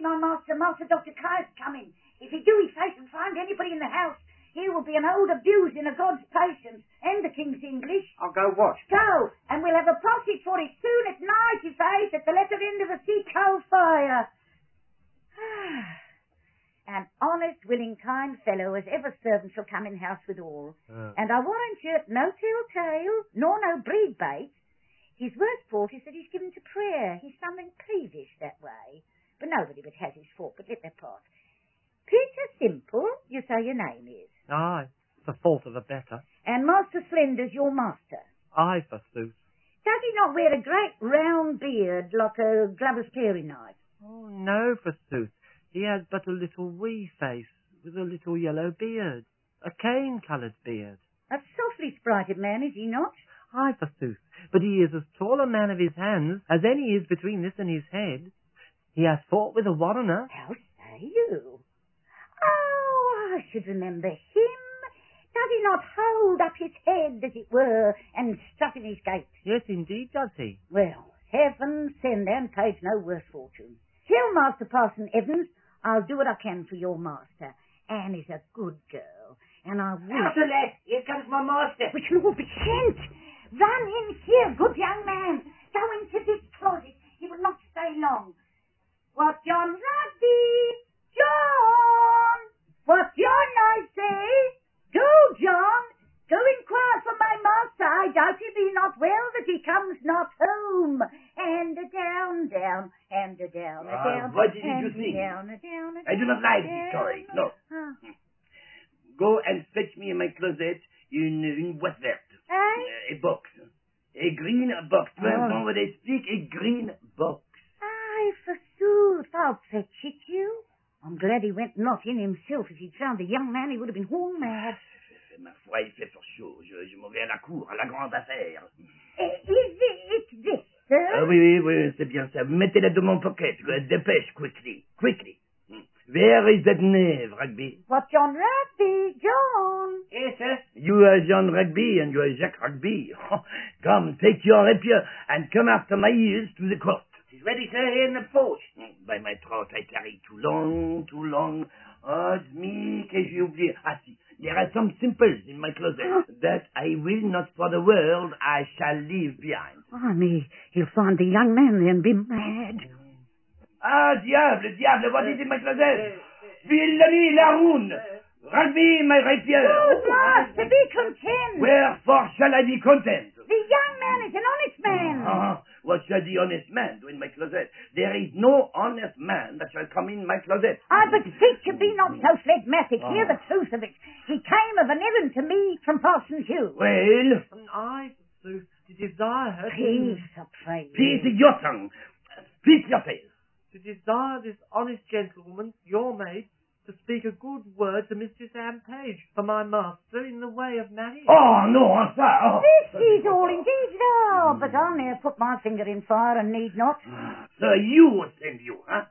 my master, Master Dr. Kai's coming. If he do his face and find anybody in the house, he will be an old abused in a God's patience and the King's English. I'll go watch. Go, and we'll have a prospect for it soon at night, his face, at the latter end of a sea coal fire. An honest, willing, kind fellow as ever servant shall come in house withal. And I warrant you, no tell-tale, nor no breed bait. His worst fault is that he's given to prayer. He's something peevish that way. But nobody but has his fault, but let that pass. Peter Simple, you say your name is? Aye, the fault of a better. And Master Slender's your master? Aye, forsooth. Does he not wear a great round beard like a glover's carry knife? Oh, no, forsooth. He has but a little wee face with a little yellow beard, a cane-coloured beard. A softly sprited man, is he not? Aye, forsooth, but he is as tall a man of his hands as any is between this and his head. He has fought with a warrener. How say you? Oh, I should remember him. Does he not hold up his head, as it were, and strut in his gait? Yes, indeed, does he. Well, heaven send and page no worse fortune. Tell Master Parson Evans I'll do what I can for your master. Anne is a good girl, and I will... Celeste, here comes my master. Which will be sent. Run in here, good young man. Go into this closet. He will not stay long. What John Rugby? John! What your name say? Go, John. Go inquire for my master. I doubt he be not well that he comes not home. And a down, down, and a down, a down. What did you think? Down, a down, a down. I do not like this story. No. Go and fetch me in my closet in what's that? A box. A green box. Do you know what they speak? A green box. Aye, forsooth, I'll fetch it you. I'm glad he went not in himself. If he'd found the young man, he would have been horn mad. Ma foi, il fait for chaud. Je m'en vais à la cour, à la grande affaire. Is it this, sir? Oui, c'est bien ça. Mettez-la dans mon pocket. Dépêche, quickly. Where is that knave, Rugby? What, John Rugby? John? Yes, sir. You are John Rugby and you are Jacques Rugby. Come, take your rapier and come after my ears to the court. She's ready, sir, here in the porch. By my throat, I carry too long. Oh, it's me que j'ai oublié. Ah, si. There are some simples in my closet that I will not for the world I shall leave behind. Oh, me, he'll find the young man there and be mad. Ah, diable, what is in my closet? Villainy, la roune! Rugby, my rapier! Good master, be content. Wherefore shall I be content? The young man is an honest man. What shall the honest man do in my closet? There is no honest man that shall come in my closet. I beseech you, be not so phlegmatic. Hear the truth of it. He came of an errand to me from Parson Hugh. Well? I, forsooth, to desire her... Peace, I pray you. Peace your tongue. Speak your face. To desire this honest gentlewoman, your maid, to speak a good word to Mistress Anne Page for my master in the way of marriage. Oh, no, sir. This is all indeed, no, but I'll ne'er put my finger in fire and need not. Sir, you send you, huh?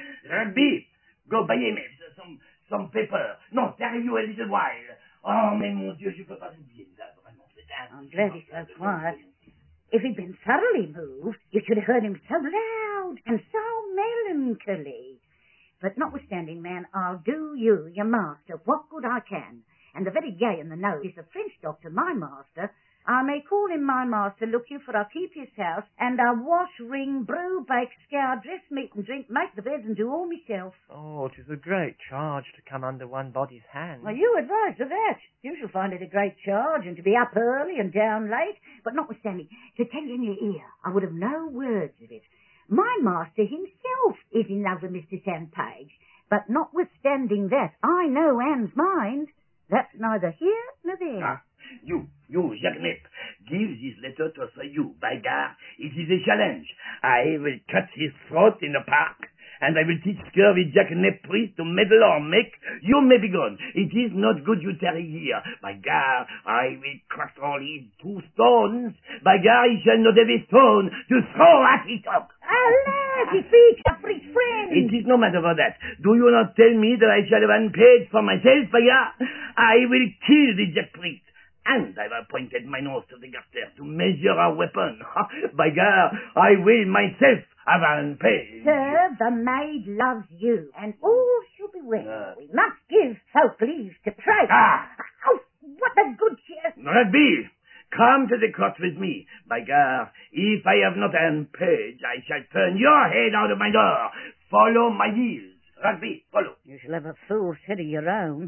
Rugby, go buy him some paper. No, tarry you a little while. Oh, mais mon Dieu, je peux pas oublier ça, vraiment. I'm glad he's so quiet. If he'd been thoroughly moved, you should have heard him so loud and so melancholy. But notwithstanding, man, I'll do you, your master, what good I can. And the very gay in the nose is the French doctor, my master. I may call him my master, look you, for I'll keep his house, and I'll wash, wring, brew, bake, scour, dress, meat and drink, make the beds and do all myself. Oh, 'tis a great charge to come under one body's hand. Well, you advised of that. You shall find it a great charge, and to be up early and down late. But notwithstanding, to tell you in your ear, I would have no words of it. My master himself is in love with Mr. Sam Page, but notwithstanding that, I know Anne's mind. That's neither here nor there. You, Jacques Nip, give this letter to Sir Hugh. By God, it is a challenge. I will cut his throat in the park, and I will teach scurvy Jacques Nip priest to meddle or make. You may be gone. It is not good you tarry here. By God, I will crush all his 2 stones. By God, he shall not have a stone to throw at his dog. Alas, he speaks up for his friend. It is no matter for that. Do you not tell me that I shall have unpaid for myself, by God? I will kill the Jack priest. And I've appointed my nose to the garter to measure our weapon. By God, I will myself have an page. Sir, the maid loves you, and all shall be well. We must give folk leave to pray. Oh, what a good cheer. Rugby, come to the court with me. By God, if I have not an page, I shall turn your head out of my door. Follow my heels. Rugby, follow. You shall have a fool's head of your own.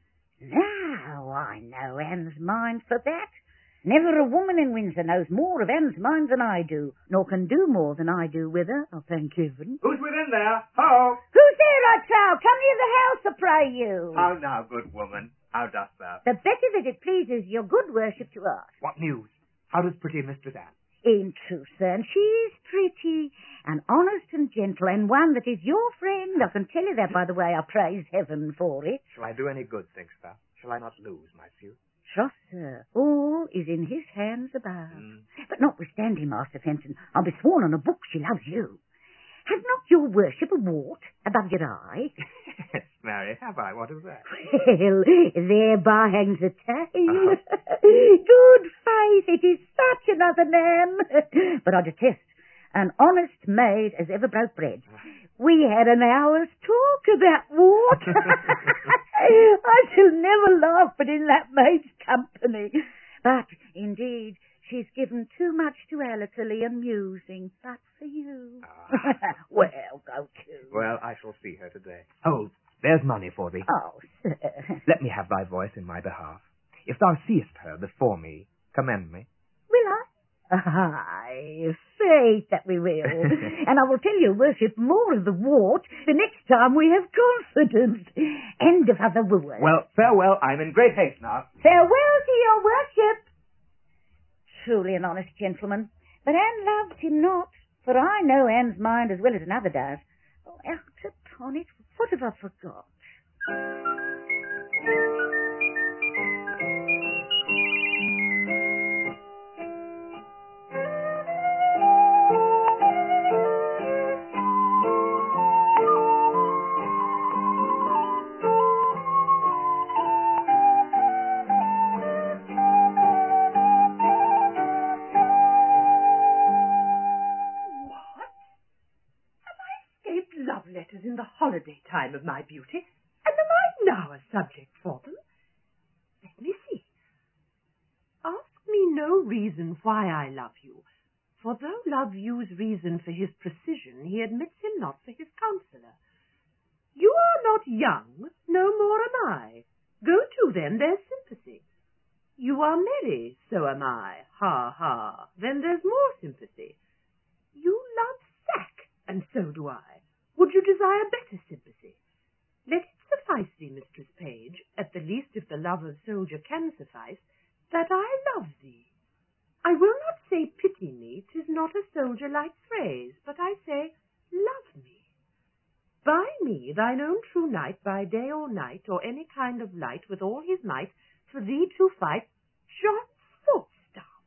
Now I know Anne's mind for that. Never a woman in Windsor knows more of Anne's mind than I do, nor can do more than I do with her, oh, thank heaven. Who's within there? Ho! Who's there, I trow? Come near the house, I pray you. How now, good woman? How dost thou? The better that it pleases your good worship to ask. What news? How does pretty Mistress Anne? In truth, sir, and she is pretty and honest and gentle, and one that is your friend. I can tell you that, by the way. I praise heaven for it. Shall I do any good, thinkst thou? Shall I not lose my suit? Trust, sir, all is in his hands above. But notwithstanding, Master Fenton, I'll be sworn on a book she loves you. Has not your worship a wart above your eye? Yes, Mary, have I? What of that? Well, thereby hangs a tale. Good faith, it is such another name. But I detest an honest maid as ever broke bread. We had an hour's talk about wart. I shall never laugh but in that maid's company. But, indeed, she's given too much to Alically and musing, but for you. Well, go to. Well, I shall see her today. Hold, there's money for thee. Oh, sir. Let me have thy voice in my behalf. If thou seest her before me, commend me. Will I? Aye, faith that we will. And I will tell your worship more of the wart the next time we have confidence. End of other wooers. Well, farewell. I'm in great haste now. Farewell to your worship. Truly an honest gentleman. But Anne loved him not, for I know Anne's mind as well as another does. Oh, out upon it, what have I forgot? Love letters in the holiday time of my beauty, and am I now a subject for them? Let me see. Ask me no reason why I love you, for though love use reason for his precision, he admits him not for his counsellor. You are not young, no more am I. Go to then, there's sympathy. You are merry, so am I, ha ha, then there's more sympathy. You love sack, and so do I. Would you desire better sympathy? Let it suffice thee, Mistress Page, at the least if the love of soldier can suffice, that I love thee. I will not say pity me, 'tis not a soldier-like phrase, but I say love me. By me, thine own true knight, by day or night, or any kind of light, with all his might, for thee to fight, John Falstaff.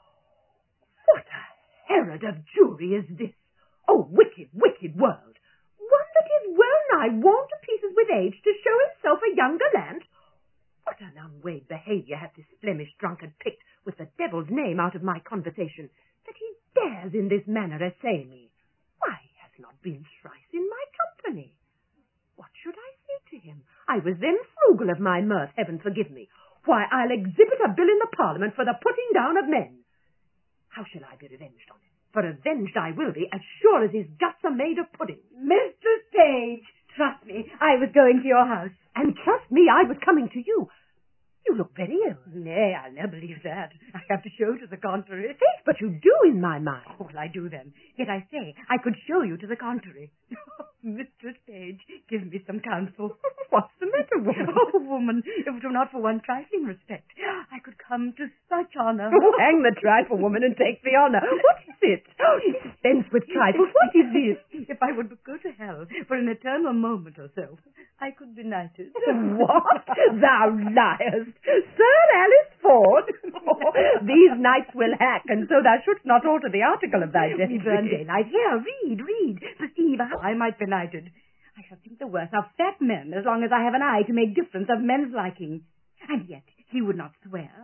What a Herod of Jewry is this? Oh, wicked, wicked world! One that is well nigh worn to pieces with age to show himself a younger land? What an unweighed behaviour hath this Flemish drunkard picked with the devil's name out of my conversation, that he dares in this manner essay me? Why, he has not been thrice in my company. What should I say to him? I was then frugal of my mirth, heaven forgive me. Why, I'll exhibit a bill in the Parliament for the putting down of men. How shall I be revenged on him? For avenged I will be, as sure as he's just a maid of pudding. Mistress Page, trust me, I was going to your house. And trust me, I was coming to you. You look very ill. Nay, I'll never believe that. I have to show to the contrary. Faith, but you do in my mind. Well, I do then. Yet I say, I could show you to the contrary. Mistress Page, give me some counsel. What's the matter, woman? Oh, woman, if it were not for one trifling respect, I could come to such honour. Oh, hang the trifle, woman, and take the honour. What is it? Oh, dispense with trifles. What is this? If I would but go to hell for an eternal moment or so, I could be knighted. What? Thou liest. Sir Alice Ford? Oh, these knights will hack, and so thou shouldst not alter the article of thy death. We burn daylight. Here, read. Perceive how I might be knighted. I shall think the worse of fat men as long as I have an eye to make difference of men's liking. And yet he would not swear,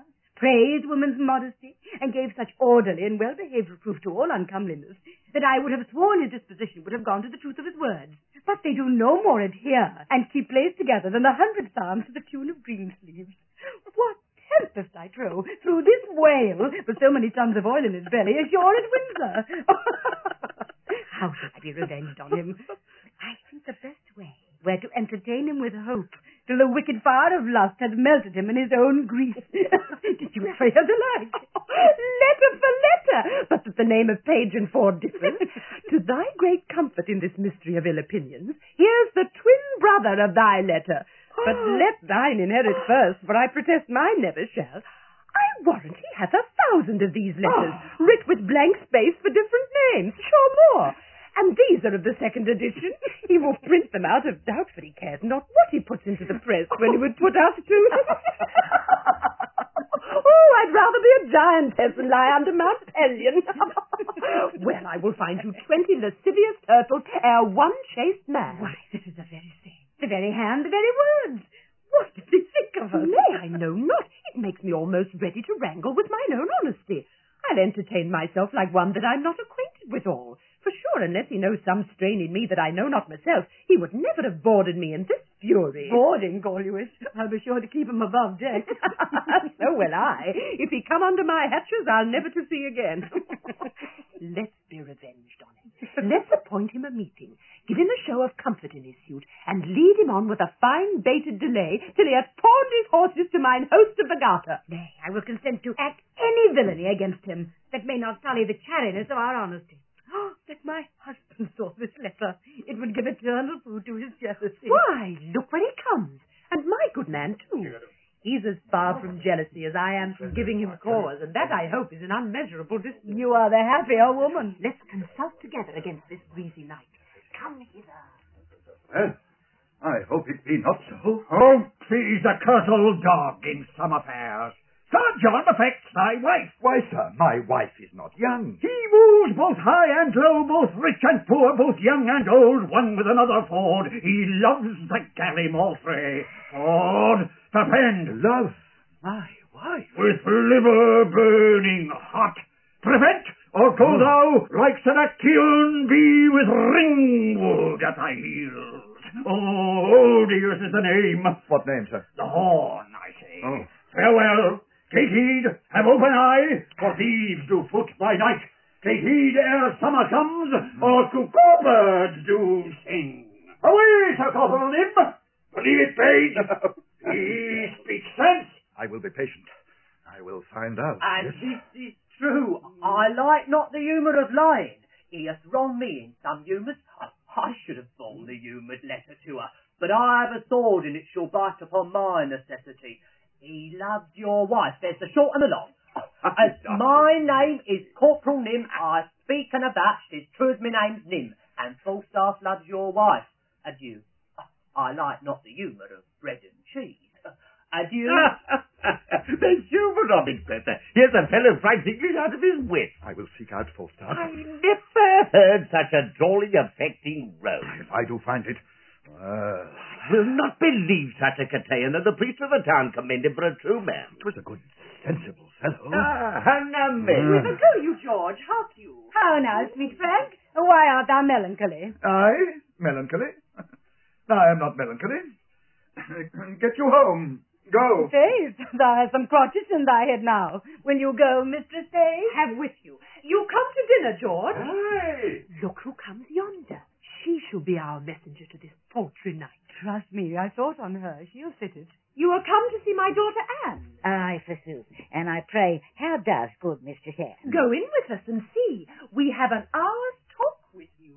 praised woman's modesty, and gave such orderly and well-behaved reproof to all uncomeliness, that I would have sworn his disposition would have gone to the truth of his words. But they do no more adhere and keep place together than the 100 psalms to the tune of Greensleeves. What tempest I trow through this whale, with so many tons of oil in his belly, as you're at Windsor. How shall I be revenged on him? I think the best way were to entertain him with hope, till the wicked fire of lust had melted him in his own grease. Did you ever hear the like? Letter for letter, but that the name of Page and Ford differs. To thy great comfort in this mystery of ill opinions, here's the twin brother of thy letter. But let thine inherit first, for I protest mine never shall. I warrant he hath 1,000 of these letters, writ with blank space for different names, sure more. And these are of the second edition. He will print them out of doubt, for he cares not what he puts into the press when he would put us to. Oh, I'd rather be a giantess than lie under Mount Pelion. Well, I will find you 20 lascivious turtles ere one chaste man. Why, this is the very thing, the very hand, the very words. What did he think of us? Nay, I know not. It makes me almost ready to wrangle with mine own honesty. I'll entertain myself like one that I'm not acquainted withal. For sure, unless he knows some strain in me that I know not myself, he would never have boarded me in this fury. Boarding, Gorlius. I'll be sure to keep him above deck. So will I. If he come under my hatches, I'll never to see again. Let's be revenged on him. Let's appoint him a meeting, give him a show of comfort in his suit, and lead him on with a fine baited delay till he hath pawned his horses to mine host of the Garter. Nay, I will consent to act any villainy against him that may not sully the chariness of our honesty. That my husband saw this letter, it would give eternal food to his jealousy. Why, look where he comes, and my good man, too. He's as far from jealousy as I am from giving him cause, and that, I hope, is an unmeasurable distance. You are the happier woman. Let's consult together against this breezy night. Come hither. Well, I hope it be not so. Oh, please, a curt old dog in some affairs. Sir John affects thy wife. Why, sir, my wife is not young. He woos both high and low, both rich and poor, both young and old, one with another, Ford. He loves the galley Moultrie. Ford, defend. Love my wife? With liver burning hot. Prevent, or go thou, like Sir Actaeon, be with Ringwood at thy heels. Oh, Odious is the name. What name, sir? The Horn, I say. Oh. Farewell. Take heed, have open eye, for thieves do foot by night. Take heed ere summer comes, or cuckoo birds do sing. Away, Sir Cothelnim! Believe it, Page. He speaks sense. I will be patient. I will find out. And this is true. I like not the humour of lying. He hath wronged me in some humours. I should have borne the humoured letter to her, but I have a sword, and it shall bite upon my necessity. He loves your wife. There's the short and the long. As my name is Corporal Nim, I speak unabashed. It's true as my name's Nim, and Falstaff loves your wife. Adieu. I like not the humour of bread and cheese. Adieu. The humour of it, Professor. Here's a fellow frights English out of his wits. I will seek out Falstaff. I never heard such a drolly, affecting rogue. If I do find it, Will not believe such a Catean, and the priest of the town commend him for a true man. It was a good, sensible fellow. How now, men? Whither go you, George? Hark you. How now, sweet Frank? Why art thou melancholy? I? Melancholy? I am not melancholy. Get you home. Go. Faith, thou hast some crotchets in thy head now. Will you go, Mistress Page? Have with you. You come to dinner, George. Aye. Look who comes yonder. She shall be our messenger to this paltry night. Trust me, I thought on her. She'll fit it. You are come to see my daughter Anne. Aye, forsooth. And I pray, how does good Mistress Anne? Go in with us and see. We have an hour's talk with you.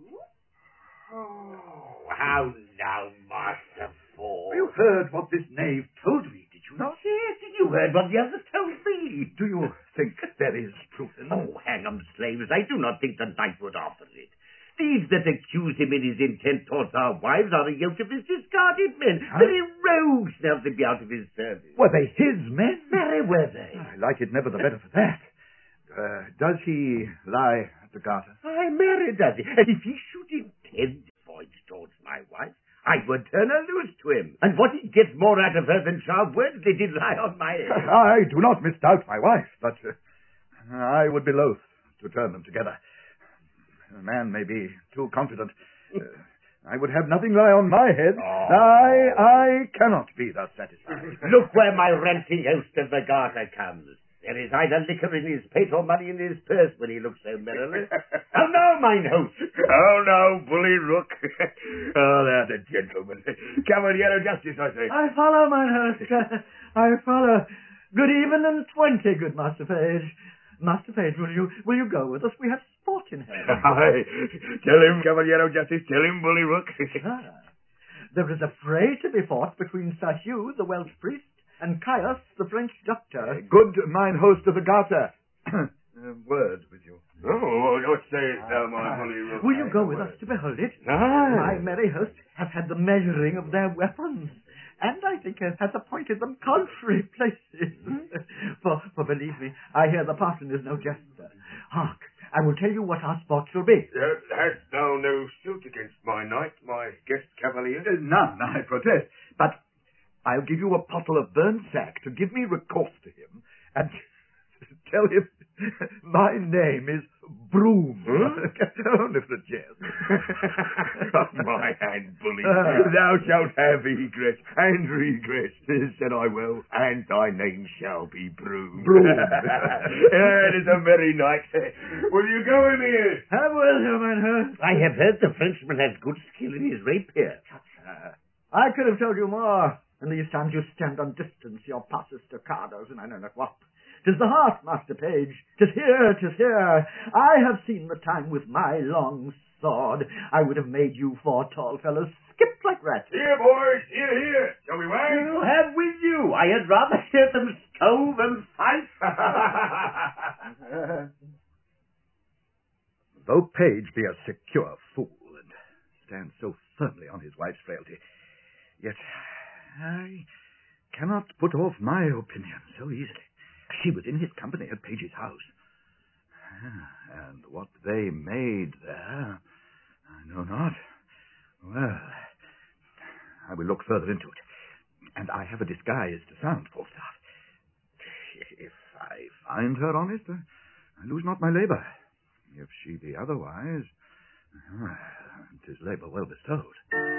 Oh, how now, Master Ford? You heard what this knave told me, did you not? Yes, you heard what the others told me. Do you think there is truth in them? Oh, hang 'em, slaves. I do not think the knight would offer it. These that accuse him in his intent towards our wives are a yoke of his discarded men. Huh? Very rogues now to be out of his service. Were they his men? Very were they. I like it never the better for that. Does he lie at the Garter? Ay, marry, does he? And if he should intend voyage towards my wife, I I would turn her loose to him. And what he gets more out of her than sharp words they did lie on my head. I do not misdoubt my wife, but I would be loath to turn them together. A man may be too confident. I would have nothing lie on my head. Oh. I cannot be thus satisfied. Look where my ranting host of the garter comes. There is either liquor in his pate or money in his purse when he looks so merrily. How now, mine host? Oh, no, Bully Rook. Oh, there's a gentleman. Cavaliero Justice, I say. I follow, mine host. I follow. Good even and 20, good Master Page. Master Page, will you go with us? We have sport in hand. Aye. Tell him, Cavaliero Justice, tell him, Bully Rook. There is a fray to be fought between Sir Hugh, the Welsh priest, and Caius, the French doctor. Good mine host of the garter. Word with you. Oh, what sayest thou, my Bully Rook? Will you go with us to behold it? Aye. My merry host have had the measuring of their weapons, and I think has appointed them contrary places. For believe me, I hear the parson is no jester. Hark, I will tell you what our sport shall be. Hast thou no suit against my knight, my guest cavalier? None, I protest. But I'll give you a pottle of burnt sack to give me recourse to him, and tell him my name is Broom. Only for a jest. My hand, Bully. Thou shalt have egress and regress, said I will, and thy name shall be Broom. Broom. It is a merry night. Will you go with me? I will, your mine host. I have heard the Frenchman has good skill in his rapier. I could have told you more. In these times you stand on distance, your passes staccatos, and I know not what. 'Tis the heart, Master Page. 'Tis here, 'tis here. I have seen the time with my long sword. I would have made you 4 tall fellows skip like rats. Here, boys, here. Shall we wag? You'll have with you. I had rather hear them scold than fight. Though Page be a secure fool and stands so firmly on his wife's frailty, yet I cannot put off my opinion so easily. She was in his company at Page's house. And what they made there, I know not. Well, I will look further into it. And I have a disguise to sound, Falstaff. If I find her honest, I lose not my labor. If she be otherwise, 'tis labor well bestowed.